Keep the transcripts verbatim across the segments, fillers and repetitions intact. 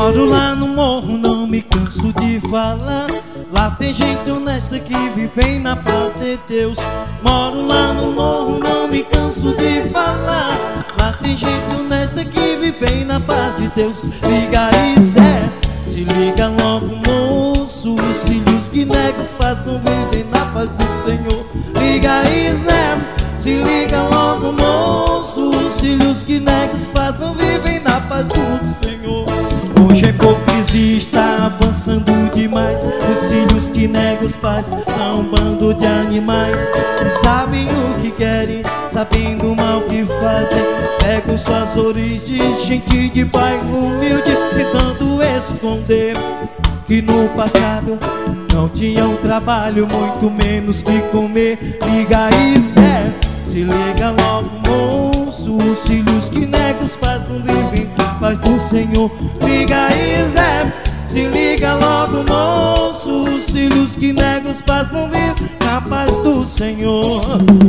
Moro lá no morro, não me canso de falar. Lá tem gente honesta que vive na paz de Deus. Moro lá no morro, não me canso de falar. Lá tem gente honesta que vive na paz de Deus. Liga aí, Zé, se liga logo, moço. Os filhos que negros passam vivem na paz do Senhor. Liga aí, Zé, se liga logo, moço. Os filhos que negros passam vivem na paz do Senhor. Hoje a hipocrisia está avançando demais. Os filhos que negam os pais são um bando de animais. Não sabem o que querem, sabendo o mal que fazem. Pegam suas origens, gente de pai humilde, tentando esconder que no passado não tinham trabalho, muito menos que comer. Liga aí, Zé, se liga logo, moço. Os filhos que negam os pais não vivem na paz do Senhor. Liga aí, Zé, se liga logo, moço. Os filhos que negam os pais não vivem na paz do Senhor.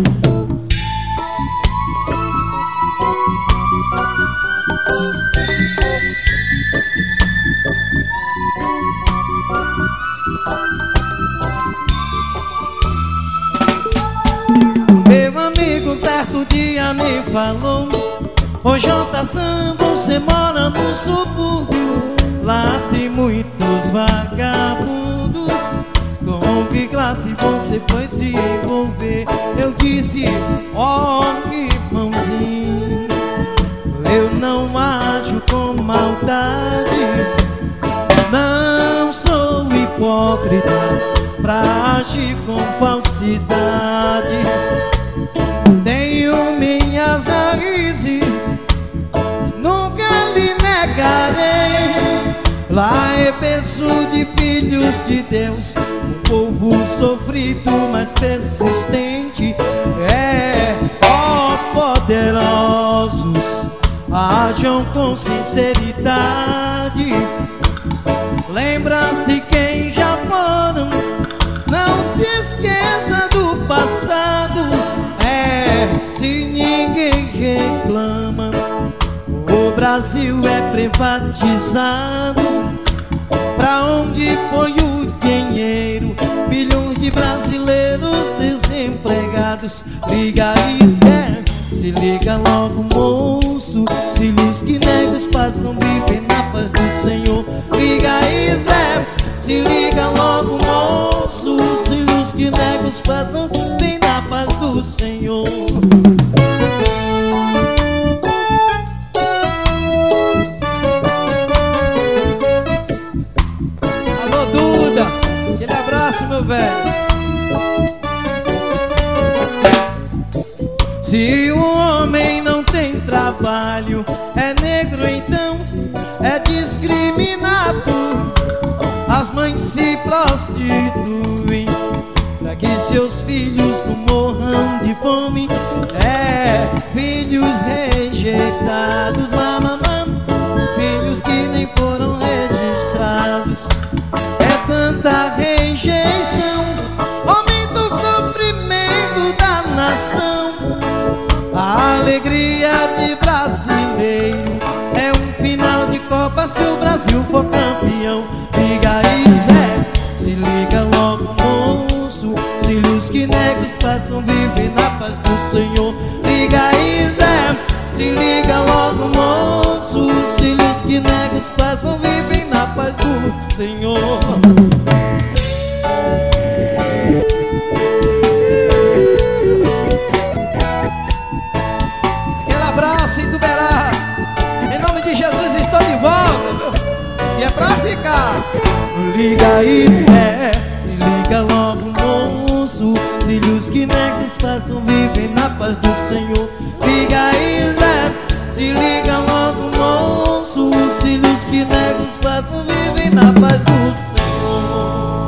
Meu amigo certo dia me falou: ô Jota Samba, você mora no subúrbio. Lá tem muitos vagabundos. Com que classe você foi se envolver? Eu disse: ó, irmãozinho, eu não ajo com maldade. Não sou hipócrita pra agir com falsidade. Tenho minhas raízes, nunca lhe negarei. Lá é berço de filhos de Deus, um povo sofrido, mas persistente. É, ó poderosos, ajam com sinceridade. Lembra-se quem já foram, não se esqueça do passado. É, se ninguém reclama, o Brasil é privatizado. Pra onde foi o dinheiro? Milhões de brasileiros desempregados. Liga aí, Zé, se liga logo, moço. Filhos que negros passam vivem na paz do Senhor. Liga aí, Zé, se liga logo, moço. Os filhos que negros passam vivem na paz do Senhor. Alô, Duda, aquele abraço, meu velho. Se o homem não tem trabalho, é negro, então é discriminado. As mães se prostituem pra que seus filhos não morram de fome. É, filhos rejeitados, mamamã, filhos que nem foram registrados. É tanta rejeição, aumenta o sofrimento da nação. A alegria de brasileiro é um final de Copa se o Brasil for campeão. Liga aí, Zé, se liga logo, moço. Filhos que negros passam vivem na paz do Senhor. Liga aí, Zé, se liga logo, moço. Filhos que negros passam vivem na paz do Senhor. E é pra ficar. Liga aí, Zé, se liga logo, moço. Filhos que negros passam vivem na paz do Senhor. Liga aí, Zé, se liga logo, moço. Filhos que negros passam vivem na paz do Senhor.